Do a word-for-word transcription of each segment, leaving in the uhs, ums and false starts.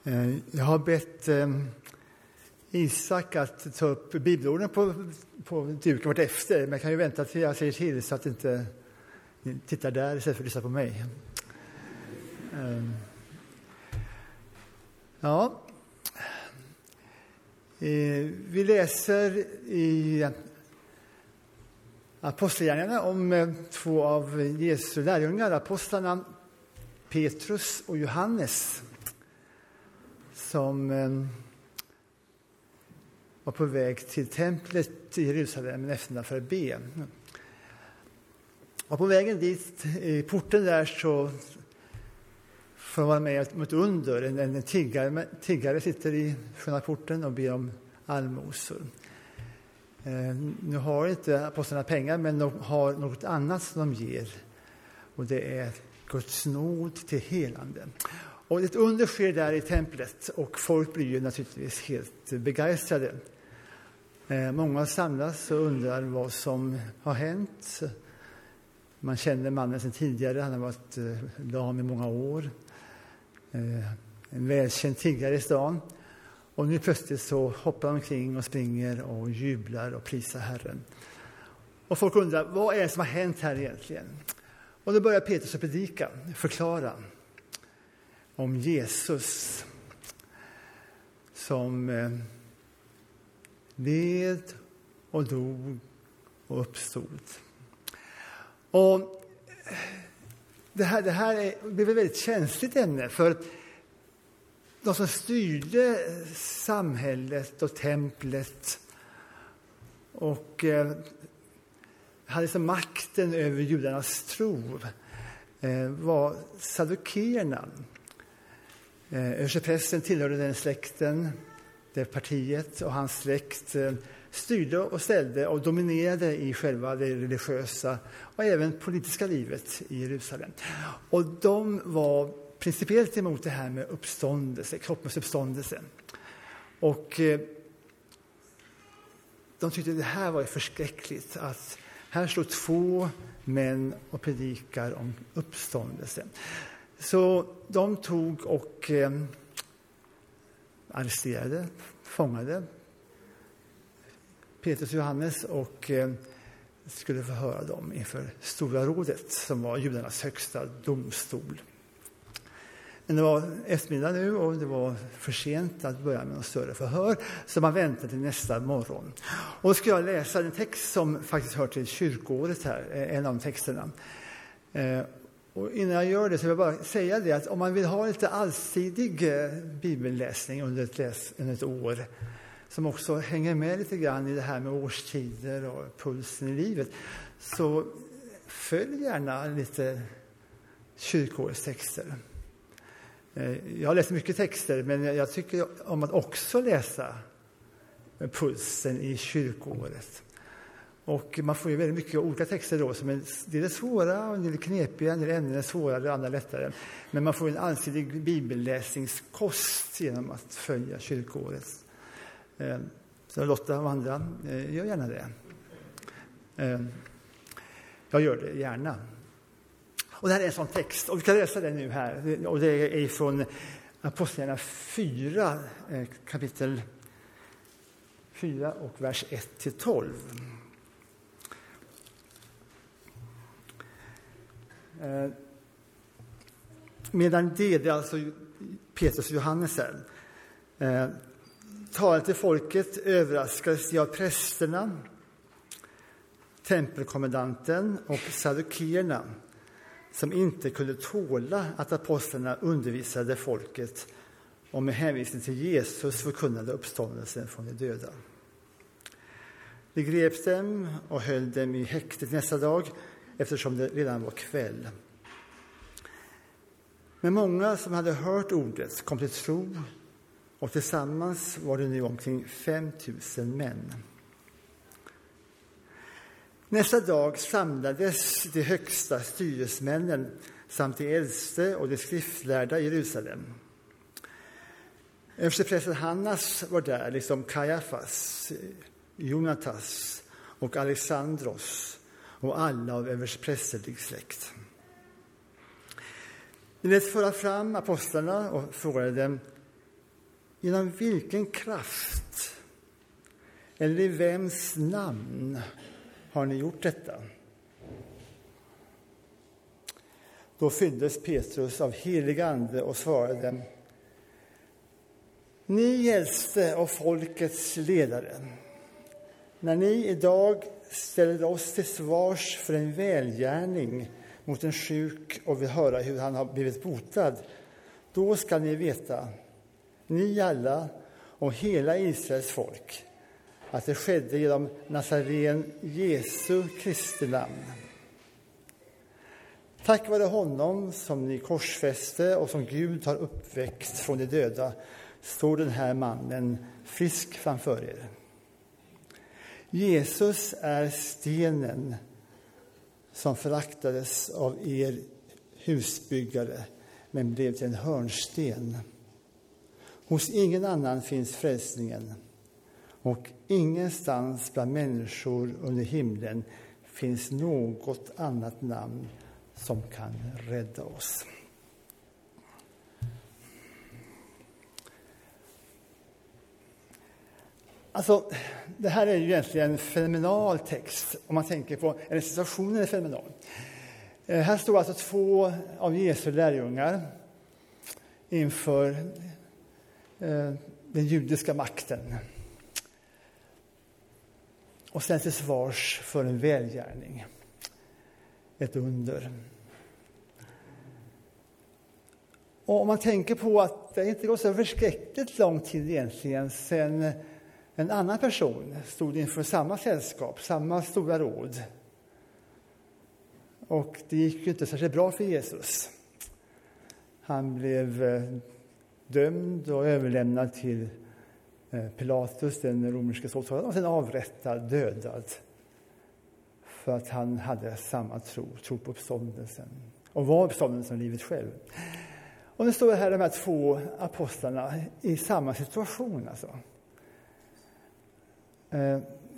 Jag har bett Isak att ta upp bibelorden på, på duken vart efter. Men jag kan ju vänta till jag säger till så att inte ni tittar där istället för att lyssna på mig. Ja. Vi läser i Apostlagärningarna om två av Jesu lärjungar, apostlarna Petrus och Johannes, som var på väg till templet i Jerusalem efter för att be. Och på vägen dit, i porten där, så får man vara med om ett under. En, en tiggare, tiggare sitter i själva porten och ber om allmosor. Eh, nu har inte apostlarna pengar, men de har något annat som de ger. Och det är Guds nåd till helande. Och ett under sker där i templet, och folk blir ju naturligtvis helt begeistrade. Eh, många samlas och undrar vad som har hänt. Man känner mannen sedan tidigare, han har varit eh, lam i många år. Eh, en välkänd tiggare i stan. Och nu plötsligt så hoppar de omkring och springer och jublar och prisar Herren. Och folk undrar, vad är det som har hänt här egentligen? Och då börjar Petrus att predika, förklara om Jesus som eh, led och dog och uppstod. Och det här, det här är, det är ett väldigt känsligt ämne, för de som styrde samhället och templet och eh, hade som makten över judarnas tro eh, var saddukeerna. Eh, Översteprästen tillhörde den släkten, det partiet, och hans släkt eh, styrde och ställde och dominerade i själva det religiösa och även politiska livet i Jerusalem. Och de var principiellt emot det här med uppståndelse, kroppens uppståndelse. Och eh, de tyckte det här var förskräckligt, att här står två män och predikar om uppståndelse. Så de tog och eh, arresterade, fångade Petrus och Johannes och eh, skulle förhöra dem inför Stora rådet, som var judarnas högsta domstol. Men det var eftermiddag nu och det var för sent att börja med något större förhör, så man väntade till nästa morgon. Och då ska jag läsa en text som faktiskt hör till kyrkoåret här, en av texterna. Eh, och innan jag gör det så vill jag bara säga det, att om man vill ha lite allsidig bibelläsning under ett, läs, under ett år, som också hänger med lite grann i det här med årstider och pulsen i livet, så följ gärna lite kyrkoårets texter. Jag har läst mycket texter, men jag tycker om att också läsa pulsen i kyrkoåret. Och man får ju väldigt mycket olika texter då, som är, det är svåra och det är knepiga, det är ämnen är svårare och andra lättare. Men man får en allsidig bibelläsningskost genom att följa kyrkoåret. Så Lotta och andra, gör gärna det. Jag gör det gärna. Och det här är en sån text, och vi kan läsa den nu här. Och det är från Apostlagärningarna fyra, kapitel fyra och vers ett till tolv. Medan det, det är alltså Petrus och Johannes här, talade till folket, överraskades de av prästerna, tempelkommandanten och saddukeerna, som inte kunde tåla att apostlarna undervisade folket och med hänvisning till Jesus förkunnade uppståndelsen från de döda. De grep dem och höll dem i häktet nästa dag, eftersom det redan var kväll. Men många som hade hört ordet kom till tro, och tillsammans var det nu omkring fem tusen män. Nästa dag samlades de högsta styresmännen samt de äldste och de skriftlärda i Jerusalem. Översteprästen Hannas var där, liksom Kajafas, Jonatas och Alexandros och alla av översteprästerlig släkt. De lät föra fram apostlarna och frågade dem: genom vilken kraft eller i vems namn har ni gjort detta? Då fylldes Petrus av helig ande och svarade: Ni äldste och folkets ledare, när ni idag ställer oss till svars för en välgärning mot en sjuk och vill höra hur han har blivit botad, då ska ni veta, ni alla och hela Israels folk, att det skedde genom Nazaren Jesu Kristi namn. Tack vare honom som ni korsfäste och som Gud har uppväckt från de döda står den här mannen frisk framför er. Jesus är stenen som föraktades av er husbyggare men blev till en hörnsten. Hos ingen annan finns frälsningen, och ingenstans bland människor under himlen finns något annat namn som kan rädda oss. Alltså, det här är ju egentligen en fenomenal text om man tänker på, eller situationen är fenomenal. Eh, här står alltså två av Jesu lärjungar inför eh, den judiska makten och sen till svars för en välgärning, ett under. Och om man tänker på att det inte går så förskräckligt lång tid egentligen sen en annan person stod inför samma sällskap, samma stora råd. Och det gick ju inte särskilt bra för Jesus. Han blev dömd och överlämnad till Pilatus, den romerska ståthållaren, och sen avrättad, dödad. För att han hade samma tro, tro på uppståndelsen. Och var uppståndelsen livet själv. Och nu står det här de här två apostlarna i samma situation alltså. Eh,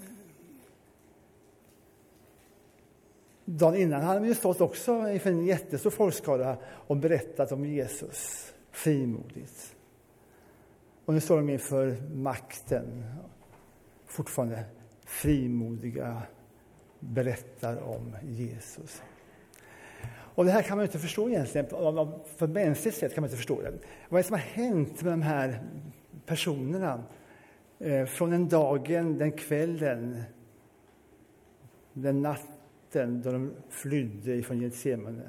dagen innan hade vi ju stått också inför en jättestor folkskara och berättat om Jesus frimodigt. Och nu står de inför makten, fortfarande frimodiga, berättar om Jesus. Och det här kan man inte förstå egentligen, för mänskligt sätt kan man inte förstå det. Vad är det som har hänt med de här personerna? Från den dagen, den kvällen, den natten då de flydde från Getsemane.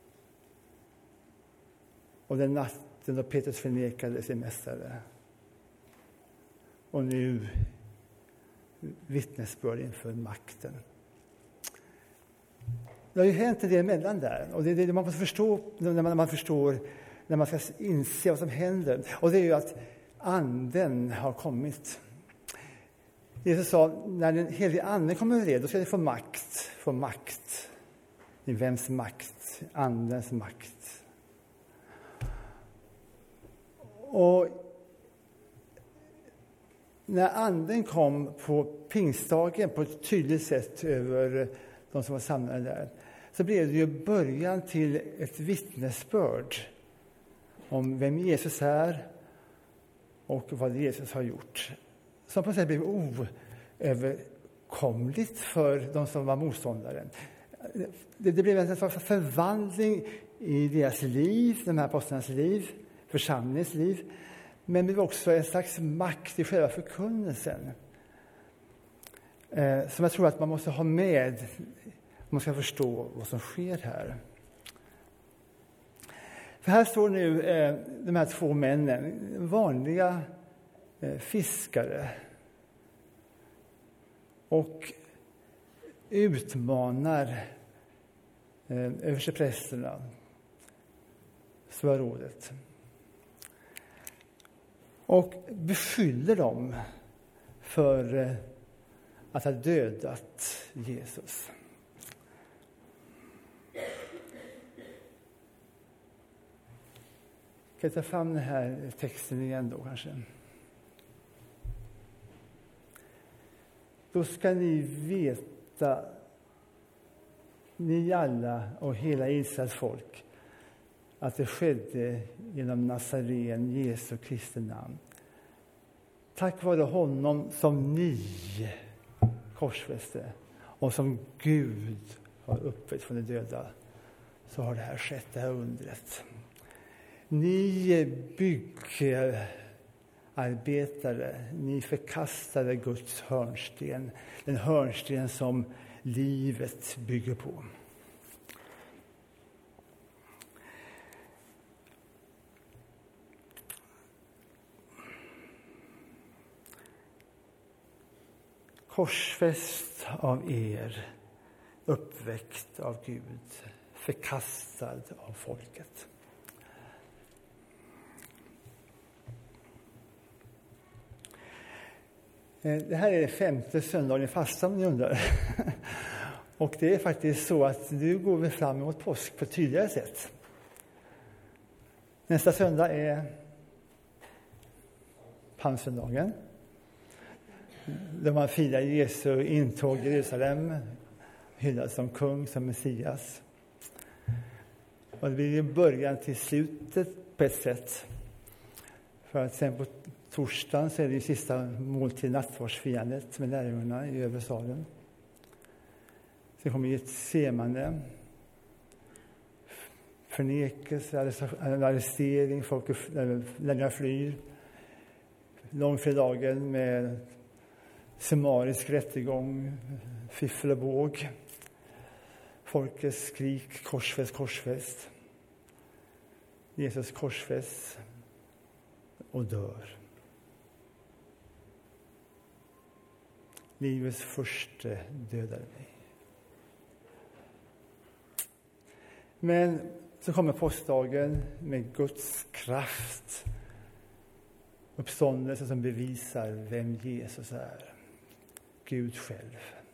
Och den natten då Petrus förnekade sin mästare. Och nu vittnesbörd inför makten. Det har ju hänt en del mellan där. Och det är det man måste förstå när man, när man förstår, när man ska inse vad som händer. Och det är ju att anden har kommit. Jesus sa, när den helige anden kommer över er, då ska ni få makt. Få makt. I vems makt? Andens makt. Och när anden kom på pingstdagen på ett tydligt sätt över de som var samlade där, så blev det ju början till ett vittnesbörd om vem Jesus är och vad Jesus har gjort. Som på något sätt blev oöverkomligt för de som var motståndare. Det, det blev en förvandling i deras liv, de här apostlarnas liv, församlingens liv. Men det var också en slags makt i själva förkunnelsen. Eh, som jag tror att man måste ha med om man ska förstå vad som sker här. För här står nu eh, de här två männen, vanliga eh, fiskare. Och utmanar eh, översteprästerna, svarrådet. Och beskyller dem för eh, att ha dödat Jesus. Kan jag ta fram den här texten igen då kanske? Då ska ni veta, ni alla och hela Israels folk, att det skedde genom Nazaren Jesu Kristi namn. tack vare honom som ni korsfäste och som Gud har uppväckt från de döda, så har det här skett, det här undret. Ni byggarbetare, ni förkastade Guds hörnsten, den hörnsten som livet bygger på. Korsfäst av er, uppväckt av Gud, förkastad av folket. Det här är det femte söndagen i fastan, om ni undrar. Och det är faktiskt så att nu går vi fram emot påsk på ett tydligare sätt. Nästa söndag är palmsöndagen, där man firar Jesu intåg i Jerusalem, hyllas som kung, som Messias. Och det blir början till slutet på ett sätt. För att sen på torsdagen så är det ju sista måltid, nattvardsfirandet med lärjungarna i övre salen. Sen kommer Getsemane, förnekelse, arrestering, folk lärjungarna flyr. Långfredagen med summarisk rättegång, fiffel och båg. Folkets skrik, korsfäst, korsfäst. Jesus korsfäst och dör. Livets första dödade mig. Men så kommer påskdagen med Guds kraft. Uppståndelse som bevisar vem Jesus är. Gud själv.